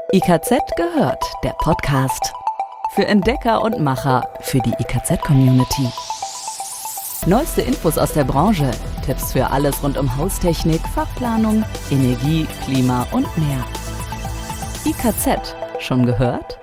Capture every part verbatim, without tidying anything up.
I K Z gehört, der Podcast. Für Entdecker und Macher, für die I K Z-Community. Neueste Infos aus der Branche, Tipps für alles rund um Haustechnik, Fachplanung, Energie, Klima und mehr. I K Z, schon gehört?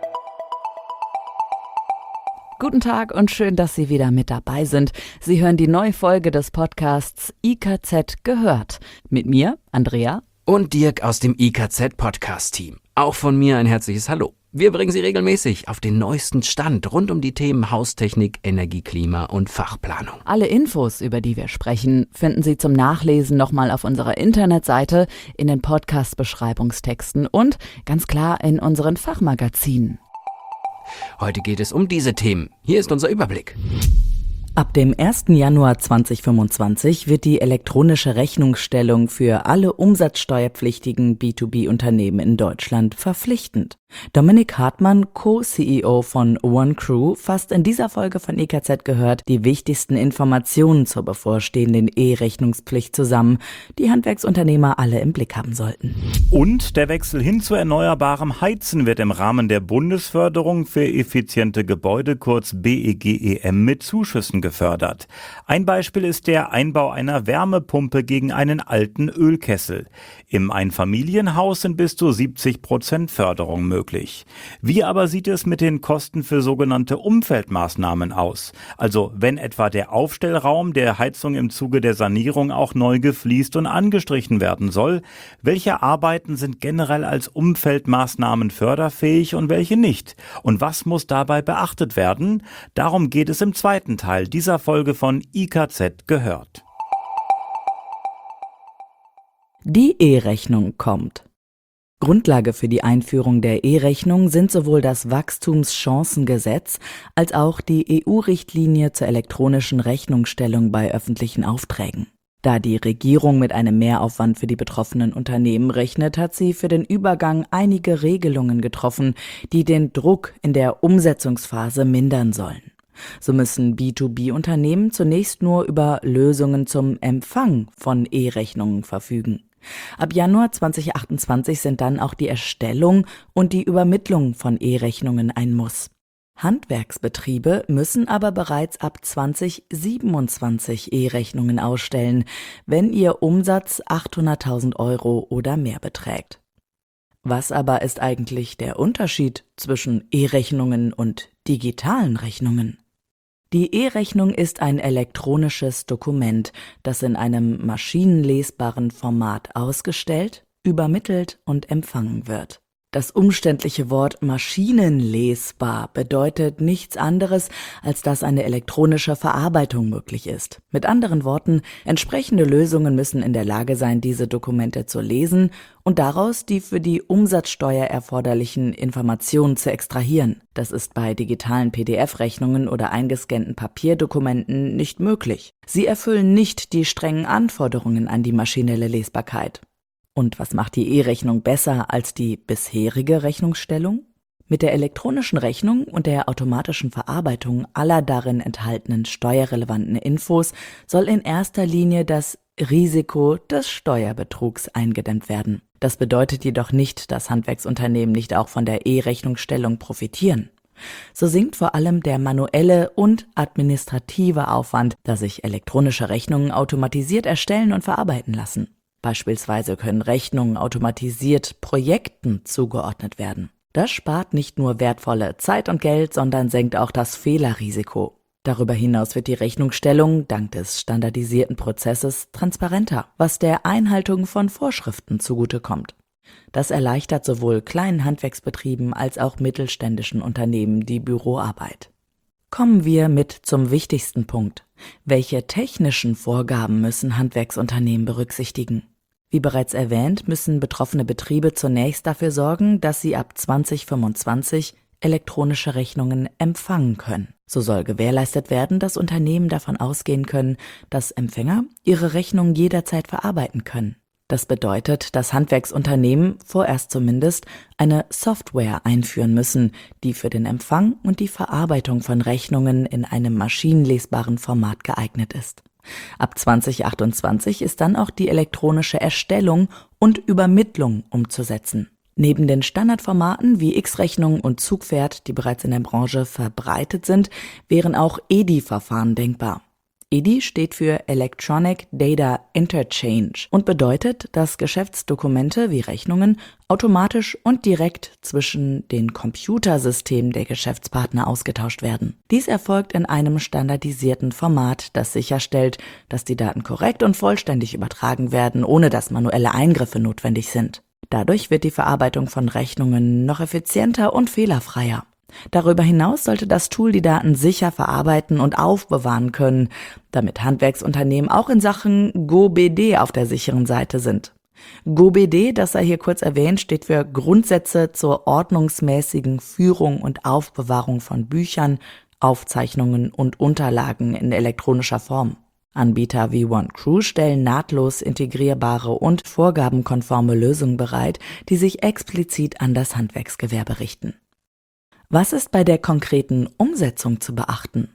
Guten Tag und schön, dass Sie wieder mit dabei sind. Sie hören die neue Folge des Podcasts I K Z gehört. Mit mir, Andrea. Und Dirk aus dem I K Z-Podcast-Team. Auch von mir ein herzliches Hallo. Wir bringen Sie regelmäßig auf den neuesten Stand rund um die Themen Haustechnik, Energie, Klima und Fachplanung. Alle Infos, über die wir sprechen, finden Sie zum Nachlesen nochmal auf unserer Internetseite, in den Podcast-Beschreibungstexten und ganz klar in unseren Fachmagazinen. Heute geht es um diese Themen. Hier ist unser Überblick. Ab dem ersten Januar zweitausendfünfundzwanzig wird die elektronische Rechnungsstellung für alle umsatzsteuerpflichtigen B zwei B-Unternehmen in Deutschland verpflichtend. Dominik Hartmann, Co-C E O von OneCrew, fasst in dieser Folge von I K Z gehört die wichtigsten Informationen zur bevorstehenden E-Rechnungspflicht zusammen, die Handwerksunternehmer alle im Blick haben sollten. Und der Wechsel hin zu erneuerbarem Heizen wird im Rahmen der Bundesförderung für effiziente Gebäude, kurz B E G E M, mit Zuschüssen gefördert. Ein Beispiel ist der Einbau einer Wärmepumpe gegen einen alten Ölkessel. Im Einfamilienhaus sind bis zu siebzig Prozent Förderung möglich. Wie aber sieht es mit den Kosten für sogenannte Umfeldmaßnahmen aus? Also wenn etwa der Aufstellraum der Heizung im Zuge der Sanierung auch neu gefliest und angestrichen werden soll, welche Arbeiten sind generell als Umfeldmaßnahmen förderfähig und welche nicht? Und was muss dabei beachtet werden? Darum geht es im zweiten Teil dieser Folge von I K Z gehört. Die E-Rechnung kommt. Grundlage für die Einführung der E-Rechnung sind sowohl das Wachstumschancengesetz als auch die E U-Richtlinie zur elektronischen Rechnungsstellung bei öffentlichen Aufträgen. Da die Regierung mit einem Mehraufwand für die betroffenen Unternehmen rechnet, hat sie für den Übergang einige Regelungen getroffen, die den Druck in der Umsetzungsphase mindern sollen. So müssen B zwei B-Unternehmen zunächst nur über Lösungen zum Empfang von E-Rechnungen verfügen. Ab Januar zweitausendachtundzwanzig sind dann auch die Erstellung und die Übermittlung von E-Rechnungen ein Muss. Handwerksbetriebe müssen aber bereits ab zweitausendsiebenundzwanzig E-Rechnungen ausstellen, wenn ihr Umsatz achthunderttausend Euro oder mehr beträgt. Was aber ist eigentlich der Unterschied zwischen E-Rechnungen und digitalen Rechnungen? Die E-Rechnung ist ein elektronisches Dokument, das in einem maschinenlesbaren Format ausgestellt, übermittelt und empfangen wird. Das umständliche Wort maschinenlesbar bedeutet nichts anderes, als dass eine elektronische Verarbeitung möglich ist. Mit anderen Worten, entsprechende Lösungen müssen in der Lage sein, diese Dokumente zu lesen und daraus die für die Umsatzsteuer erforderlichen Informationen zu extrahieren. Das ist bei digitalen P D F-Rechnungen oder eingescannten Papierdokumenten nicht möglich. Sie erfüllen nicht die strengen Anforderungen an die maschinelle Lesbarkeit. Und was macht die E-Rechnung besser als die bisherige Rechnungsstellung? Mit der elektronischen Rechnung und der automatischen Verarbeitung aller darin enthaltenen steuerrelevanten Infos soll in erster Linie das Risiko des Steuerbetrugs eingedämmt werden. Das bedeutet jedoch nicht, dass Handwerksunternehmen nicht auch von der E-Rechnungsstellung profitieren. So sinkt vor allem der manuelle und administrative Aufwand, da sich elektronische Rechnungen automatisiert erstellen und verarbeiten lassen. Beispielsweise können Rechnungen automatisiert Projekten zugeordnet werden. Das spart nicht nur wertvolle Zeit und Geld, sondern senkt auch das Fehlerrisiko. Darüber hinaus wird die Rechnungsstellung dank des standardisierten Prozesses transparenter, was der Einhaltung von Vorschriften zugutekommt. Das erleichtert sowohl kleinen Handwerksbetrieben als auch mittelständischen Unternehmen die Büroarbeit. Kommen wir mit zum wichtigsten Punkt. Welche technischen Vorgaben müssen Handwerksunternehmen berücksichtigen? Wie bereits erwähnt, müssen betroffene Betriebe zunächst dafür sorgen, dass sie ab zweitausendfünfundzwanzig elektronische Rechnungen empfangen können. So soll gewährleistet werden, dass Unternehmen davon ausgehen können, dass Empfänger ihre Rechnungen jederzeit verarbeiten können. Das bedeutet, dass Handwerksunternehmen vorerst zumindest eine Software einführen müssen, die für den Empfang und die Verarbeitung von Rechnungen in einem maschinenlesbaren Format geeignet ist. Ab zweitausendachtundzwanzig ist dann auch die elektronische Erstellung und Übermittlung umzusetzen. Neben den Standardformaten wie X-Rechnung und Zugpferd, die bereits in der Branche verbreitet sind, wären auch E D I-Verfahren denkbar. E D I steht für Electronic Data Interchange und bedeutet, dass Geschäftsdokumente wie Rechnungen automatisch und direkt zwischen den Computersystemen der Geschäftspartner ausgetauscht werden. Dies erfolgt in einem standardisierten Format, das sicherstellt, dass die Daten korrekt und vollständig übertragen werden, ohne dass manuelle Eingriffe notwendig sind. Dadurch wird die Verarbeitung von Rechnungen noch effizienter und fehlerfreier. Darüber hinaus sollte das Tool die Daten sicher verarbeiten und aufbewahren können, damit Handwerksunternehmen auch in Sachen G O B D auf der sicheren Seite sind. G O B D, das sei hier kurz erwähnt, steht für Grundsätze zur ordnungsmäßigen Führung und Aufbewahrung von Büchern, Aufzeichnungen und Unterlagen in elektronischer Form. Anbieter wie OneCrew stellen nahtlos integrierbare und vorgabenkonforme Lösungen bereit, die sich explizit an das Handwerksgewerbe richten. Was ist bei der konkreten Umsetzung zu beachten?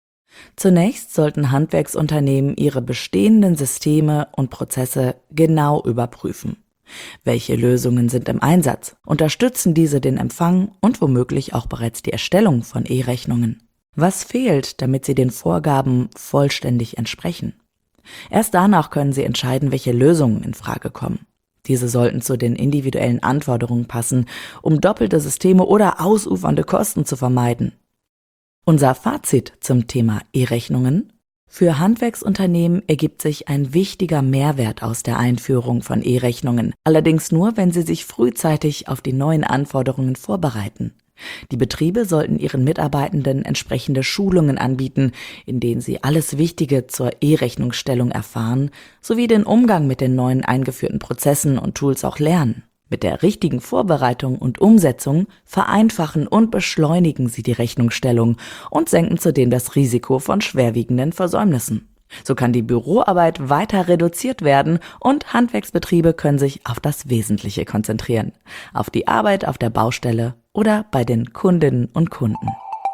Zunächst sollten Handwerksunternehmen ihre bestehenden Systeme und Prozesse genau überprüfen. Welche Lösungen sind im Einsatz? Unterstützen diese den Empfang und womöglich auch bereits die Erstellung von E-Rechnungen? Was fehlt, damit sie den Vorgaben vollständig entsprechen? Erst danach können sie entscheiden, welche Lösungen in Frage kommen. Diese sollten zu den individuellen Anforderungen passen, um doppelte Systeme oder ausufernde Kosten zu vermeiden. Unser Fazit zum Thema E-Rechnungen: Für Handwerksunternehmen ergibt sich ein wichtiger Mehrwert aus der Einführung von E-Rechnungen, allerdings nur, wenn sie sich frühzeitig auf die neuen Anforderungen vorbereiten. Die Betriebe sollten ihren Mitarbeitenden entsprechende Schulungen anbieten, in denen sie alles Wichtige zur E-Rechnungsstellung erfahren, sowie den Umgang mit den neuen eingeführten Prozessen und Tools auch lernen. Mit der richtigen Vorbereitung und Umsetzung vereinfachen und beschleunigen sie die Rechnungsstellung und senken zudem das Risiko von schwerwiegenden Versäumnissen. So kann die Büroarbeit weiter reduziert werden und Handwerksbetriebe können sich auf das Wesentliche konzentrieren, auf die Arbeit auf der Baustelle oder bei den Kundinnen und Kunden.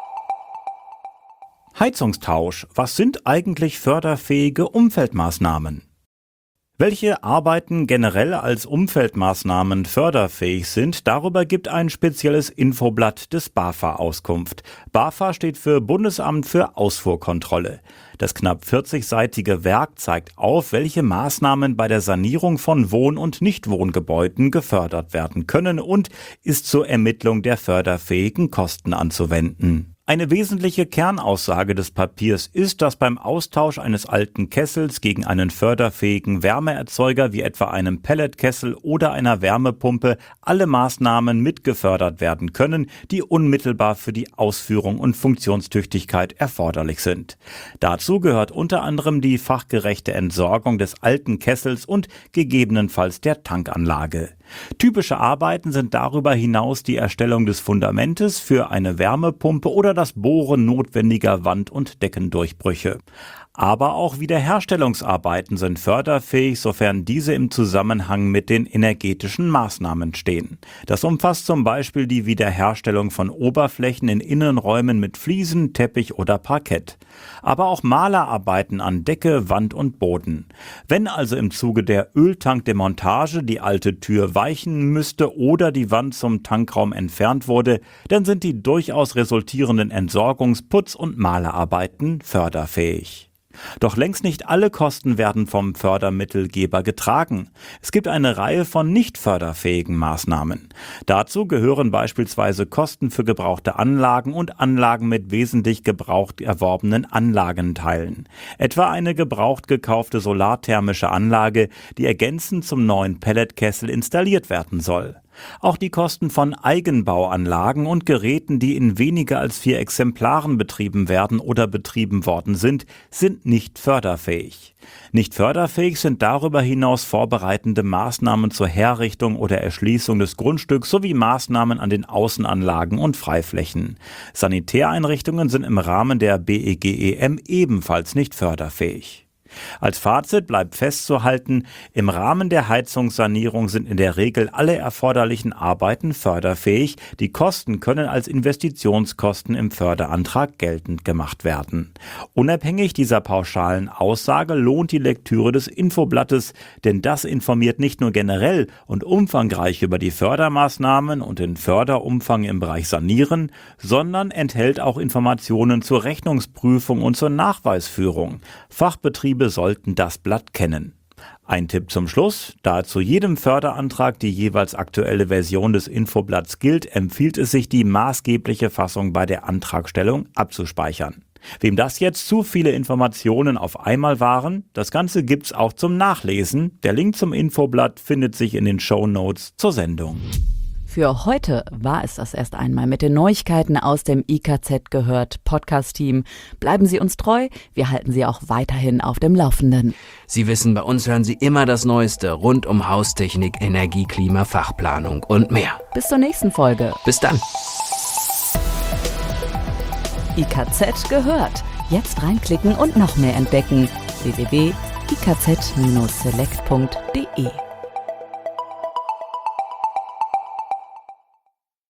Heizungstausch. Was sind eigentlich förderfähige Umfeldmaßnahmen? Welche Arbeiten generell als Umfeldmaßnahmen förderfähig sind, darüber gibt ein spezielles Infoblatt des BAFA Auskunft. BAFA steht für Bundesamt für Ausfuhrkontrolle. Das knapp vierzigseitige Werk zeigt auf, welche Maßnahmen bei der Sanierung von Wohn- und Nichtwohngebäuden gefördert werden können und ist zur Ermittlung der förderfähigen Kosten anzuwenden. Eine wesentliche Kernaussage des Papiers ist, dass beim Austausch eines alten Kessels gegen einen förderfähigen Wärmeerzeuger wie etwa einem Pelletkessel oder einer Wärmepumpe alle Maßnahmen mitgefördert werden können, die unmittelbar für die Ausführung und Funktionstüchtigkeit erforderlich sind. Dazu gehört unter anderem die fachgerechte Entsorgung des alten Kessels und gegebenenfalls der Tankanlage. Typische Arbeiten sind darüber hinaus die Erstellung des Fundamentes für eine Wärmepumpe oder das Bohren notwendiger Wand- und Deckendurchbrüche. Aber auch Wiederherstellungsarbeiten sind förderfähig, sofern diese im Zusammenhang mit den energetischen Maßnahmen stehen. Das umfasst zum Beispiel die Wiederherstellung von Oberflächen in Innenräumen mit Fliesen, Teppich oder Parkett. Aber auch Malerarbeiten an Decke, Wand und Boden. Wenn also im Zuge der Öltankdemontage die alte Tür weichen müsste oder die Wand zum Tankraum entfernt wurde, dann sind die durchaus resultierenden Entsorgungs-, Putz- und Malerarbeiten förderfähig. Doch längst nicht alle Kosten werden vom Fördermittelgeber getragen. Es gibt eine Reihe von nicht förderfähigen Maßnahmen. Dazu gehören beispielsweise Kosten für gebrauchte Anlagen und Anlagen mit wesentlich gebraucht erworbenen Anlagenteilen. Etwa eine gebraucht gekaufte solarthermische Anlage, die ergänzend zum neuen Pelletkessel installiert werden soll. Auch die Kosten von Eigenbauanlagen und Geräten, die in weniger als vier Exemplaren betrieben werden oder betrieben worden sind, sind nicht förderfähig. Nicht förderfähig sind darüber hinaus vorbereitende Maßnahmen zur Herrichtung oder Erschließung des Grundstücks sowie Maßnahmen an den Außenanlagen und Freiflächen. Sanitäreinrichtungen sind im Rahmen der B E G E M ebenfalls nicht förderfähig. Als Fazit bleibt festzuhalten, im Rahmen der Heizungssanierung sind in der Regel alle erforderlichen Arbeiten förderfähig. Die Kosten können als Investitionskosten im Förderantrag geltend gemacht werden. Unabhängig dieser pauschalen Aussage lohnt die Lektüre des Infoblattes, denn das informiert nicht nur generell und umfangreich über die Fördermaßnahmen und den Förderumfang im Bereich Sanieren, sondern enthält auch Informationen zur Rechnungsprüfung und zur Nachweisführung. Fachbetriebe sollten das Blatt kennen. Ein Tipp zum Schluss: Da zu jedem Förderantrag die jeweils aktuelle Version des Infoblatts gilt, empfiehlt es sich, die maßgebliche Fassung bei der Antragstellung abzuspeichern. Wem das jetzt zu viele Informationen auf einmal waren, das Ganze gibt's auch zum Nachlesen. Der Link zum Infoblatt findet sich in den Shownotes zur Sendung. Für heute war es das erst einmal mit den Neuigkeiten aus dem I K Z gehört Podcast-Team. Bleiben Sie uns treu, wir halten Sie auch weiterhin auf dem Laufenden. Sie wissen, bei uns hören Sie immer das Neueste rund um Haustechnik, Energie, Klima, Fachplanung und mehr. Bis zur nächsten Folge. Bis dann. I K Z gehört. Jetzt reinklicken und noch mehr entdecken. w w w punkt i k z Bindestrich select punkt d e